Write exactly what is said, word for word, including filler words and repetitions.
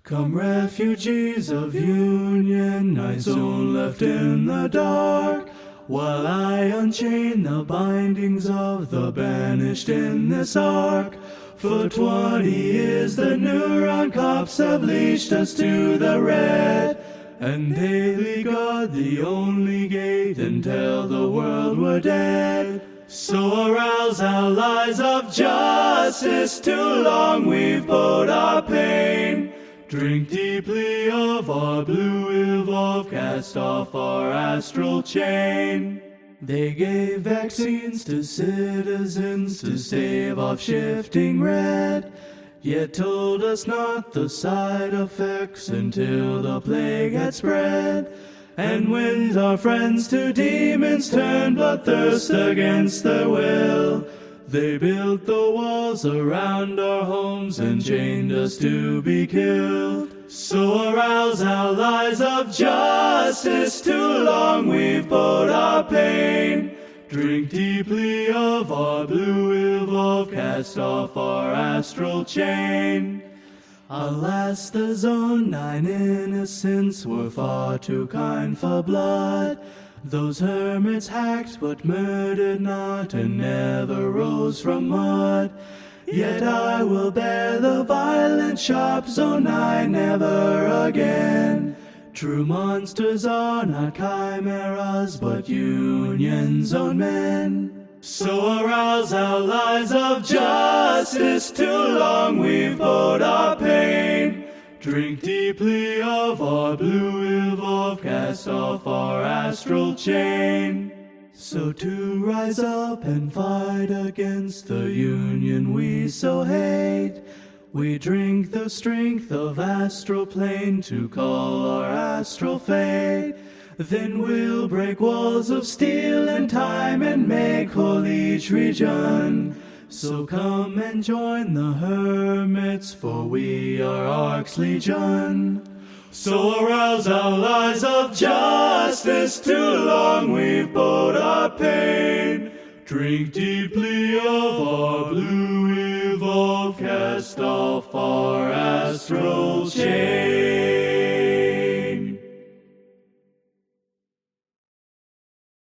Come refugees of Union, night zone left in the dark, while I unchain the bindings of the banished in this ark. For twenty years the neuron cops have leashed us to the red, and daily guard the only gate until the world were dead. So arouse allies of justice, too long we've bowed our pain. Drink deeply of our blue evolve, cast off our astral chain. They gave vaccines to citizens to stave off shifting red, yet told us not the side effects until the plague had spread. And when our friends to demons turned bloodthirst against their will, they built the walls around our homes and chained us to be killed. So arouse allies of justice, too long we've bowed our pain. Drink deeply of our blue evolve, cast off our astral chain. Alas, the Zone Nine innocents were far too kind for blood. Those hermits hacked but murdered not, and never rose from mud. Yet I will bear the violent sharp Zone Nine never again. True monsters are not chimeras, but Union Zone men. So arouse allies of justice, too long we've bowed our pain. Drink deeply of our blue evolve, cast off our astral chain. So to rise up and fight against the Union we so hate, we drink the strength of astral plane to call our astral fate. Then we'll break walls of steel and time and make whole each region. So come and join the hermits, for we are Ark's legion. So arouse allies of justice, too long we've bowed our pain. Drink deeply of our blue evolve, cast off our astral chain.